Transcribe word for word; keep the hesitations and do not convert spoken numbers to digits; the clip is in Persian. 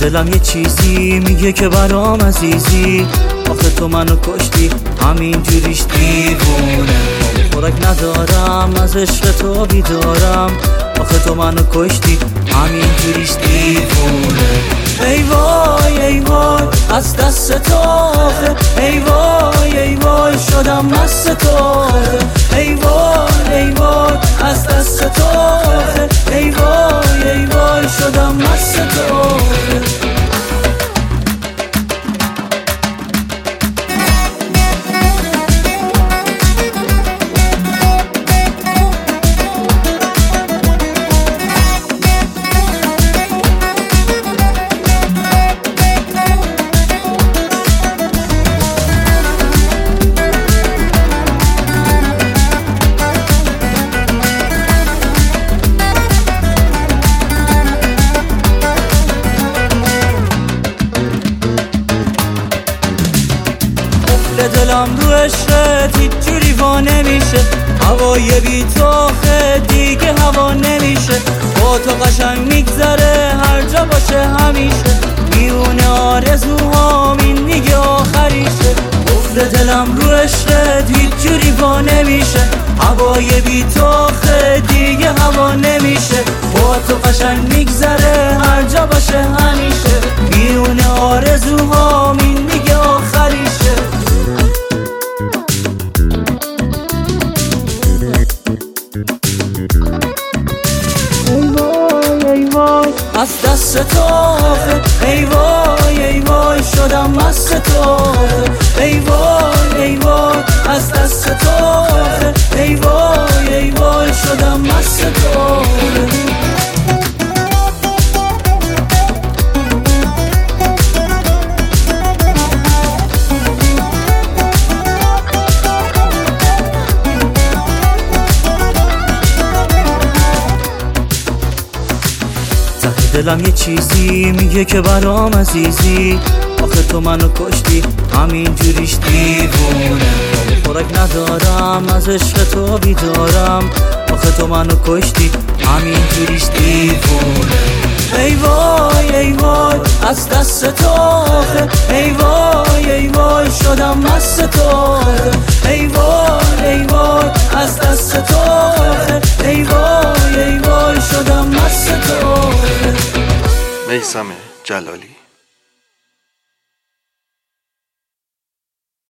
دلم یه چیزی میگه که برام عزیزی، آخه تو منو کشتی همین جوریش دیوونه. خوراک ندارم از عشق تو بیدارم، آخه تو منو کشتی همین جوریش دیوونه. ای وای ای وای از دست تو آخه، ای وای ای وای شدم مست تو آخه، ای وای ای وای از دست تو آخه، ای وای ای وای شدم مست تو آخه. دلم رو عشقت هیچ جوری وا نمیشه، هوای بی تو آخه دیگه هوا نمیشه. با تو قشنگ میگذره هر جا باشه همیشه، میونه آرزوهام این دیگه آخریشه. قفل دلم رو عشقت هیچ جوری وا نمیشه، هوای بی تو آخه دیگه هوا نمیشه. با تو قشنگ میگذره هر جا باشه همیشه، میونه آرزوهام این دیگه آخریشه. از دست تو آخه، ای وای ای وای شدم مست تو آخه، ای وای ای وای از دست تو آخه، ای وای ای وای شدم مست تو آخه. دلم یه چیزی میگه که برام عزیزی، آخه تو منو کشتی همین جوریش دیوونه. خوراک ندارم از عشق تو بیدارم، آخه تو منو کشتی همین جوریش دیوونه. ای وای ای وای از دست تو آخه، ای وای ای وای شدم مست تو آخه، ای وای ای وای از دست تو آخه، ای وای ای وای شدم مست تو آخه. میثم جلالی.